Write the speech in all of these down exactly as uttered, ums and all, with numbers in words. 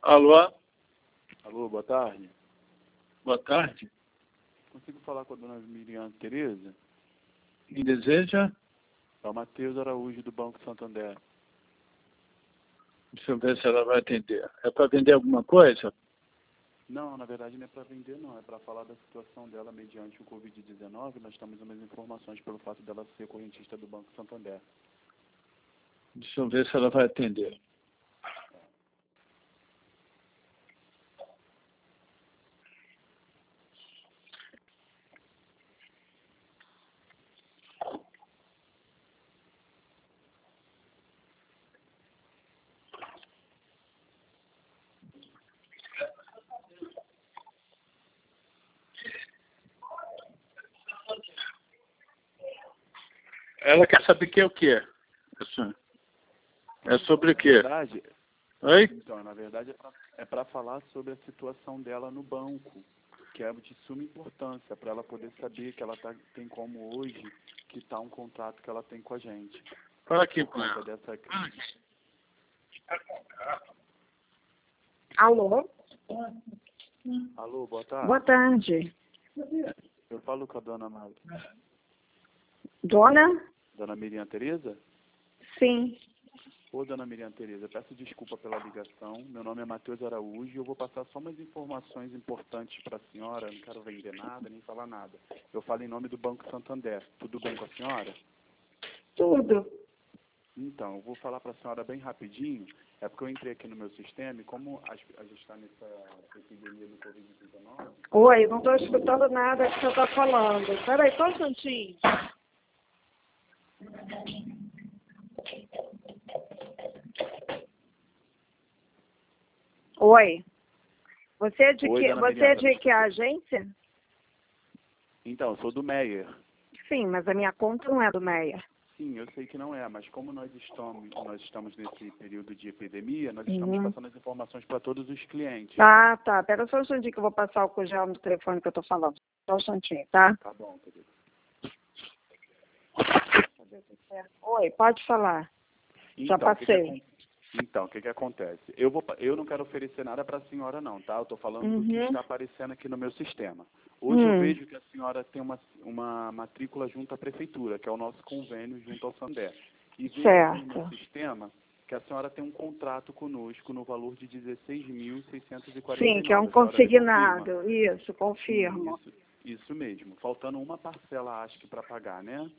Alô? Alô, boa tarde. Boa tarde. Consigo falar com a dona Miriam Tereza? Quem deseja? É o Matheus Araújo, do Banco Santander. Deixa eu ver se ela vai atender. É para vender alguma coisa? Não, na verdade não é para vender, não. É para falar da situação dela mediante o covid dezenove. Nós temos umas informações pelo fato dela ser correntista do Banco Santander. Deixa eu ver se ela vai atender. Ela quer saber que é o quê? É sobre o quê? Na verdade, Oi? então, na verdade é para falar sobre a situação dela no banco, que é de suma importância, para ela poder saber que ela tá, tem como hoje quitar um contrato que ela tem com a gente. Fala aqui Por com conta ela. dessa crise. Alô? Alô, boa tarde. Boa tarde. Eu falo com a dona Mar... Dona? Dona Miriam Tereza? Sim. Ô, dona Miriam Tereza, peço desculpa pela ligação. Meu nome é Matheus Araújo e eu vou passar só umas informações importantes para a senhora. Não quero vender nada, nem falar nada. Eu falo em nome do Banco Santander. Tudo bem com a senhora? Tudo. Então, eu vou falar para a senhora bem rapidinho. É porque eu entrei aqui no meu sistema e como a a gente está nessa epidemia do covid dezenove... Oi, não estou escutando nada que você está falando. Espera aí, só um instantinho. Oi. Você é de Oi, que, dona você Miriam, é tá de me que agência? Então, eu sou do Meyer. Sim, mas a minha conta não é do Meia. Sim, eu sei que não é, mas como nós estamos, nós estamos nesse período de epidemia, nós estamos Uhum. passando as informações para todos os clientes. Ah, tá. Pera só um instantinho que eu vou passar o cujal no telefone que eu estou falando. Só um instantinho, tá? Tá bom, querido. Oi, pode falar. Já Então, o que que passei. acon- Então, o que, que acontece? Eu, vou, pa- eu não quero oferecer nada para a senhora, não, tá? Eu estou falando do que Uhum. está aparecendo aqui no meu sistema. Hoje eu Hum. vejo que a senhora tem uma, uma matrícula junto à prefeitura, que é o nosso convênio junto ao Santander. E vejo aqui no meu Certo. sistema que a senhora tem um contrato conosco no valor de dezesseis mil seiscentos e quarenta e nove. Sim, que é um A senhora me confirma? consignado. Isso, confirmo. Isso, isso mesmo. Faltando uma parcela, acho que para pagar, né?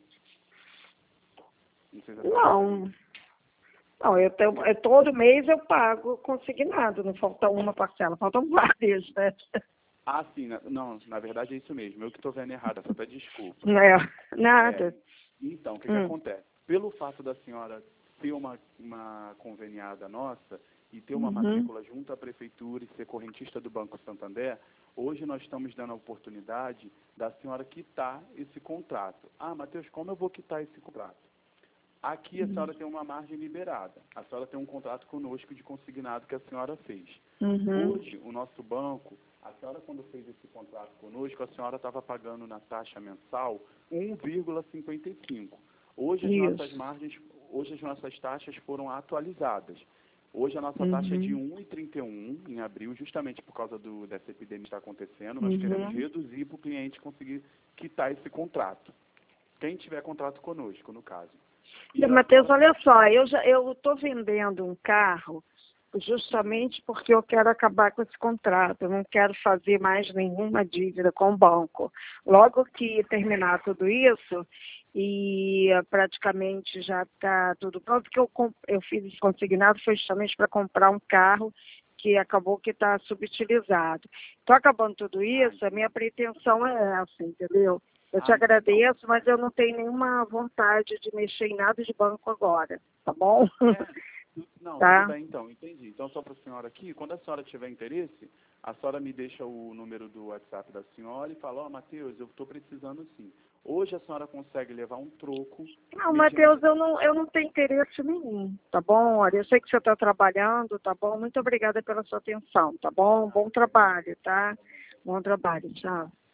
Não sei se a senhora Não. Não, eu tenho, é, todo mês eu pago consignado, não falta uma parcela, faltam várias, né? Ah, sim. na- Não, na verdade é isso mesmo. Eu que estou vendo errado, só peço desculpa. Não é nada. É, então, o que, que Hum. acontece? Pelo fato da senhora ser uma, uma conveniada nossa e ter uma Uhum. matrícula junto à prefeitura e ser correntista do Banco Santander, hoje nós estamos dando a oportunidade da senhora quitar esse contrato. Ah, Matheus, como eu vou quitar esse contrato? Aqui a senhora tem uma margem liberada. A senhora tem um contrato conosco de consignado que a senhora fez. Uhum. Hoje, o nosso banco, a senhora quando fez esse contrato conosco, a senhora estava pagando na taxa mensal um vírgula cinquenta e cinco. Hoje as Isso. nossas margens, hoje as nossas taxas foram atualizadas. Hoje a nossa Uhum. taxa é de um vírgula trinta e um em abril, justamente por causa do, dessa epidemia que está acontecendo. Nós Uhum. queremos reduzir para o cliente conseguir quitar esse contrato. Quem tiver contrato conosco, no caso. E a Matheus, senhora- olha só, eu já eu estou vendendo um carro justamente porque eu quero acabar com esse contrato, eu não quero fazer mais nenhuma dívida com o banco. Logo que terminar tudo isso, e eh, praticamente já está tudo pronto, que eu, com- eu fiz esse consignado foi justamente para comprar um carro que acabou que está subutilizado. Então, acabando tudo isso, a minha pretensão é essa, entendeu? Eu te Ah, agradeço, mas eu não tenho nenhuma vontade de mexer em nada de banco agora, tá bom? É, tu- não, Tá? tudo bem então, entendi. Então, só para a senhora aqui, quando a senhora tiver interesse, a senhora me deixa o número do WhatsApp da senhora e fala, ó, Matheus, eu estou precisando sim. Hoje a senhora consegue levar um troco. Não, mediante- Matheus, eu não, eu não tenho interesse nenhum, tá bom? Olha, eu sei que você está trabalhando, tá bom? Muito obrigada pela sua atenção, tá bom? Bom trabalho, tá? Bom trabalho, tchau.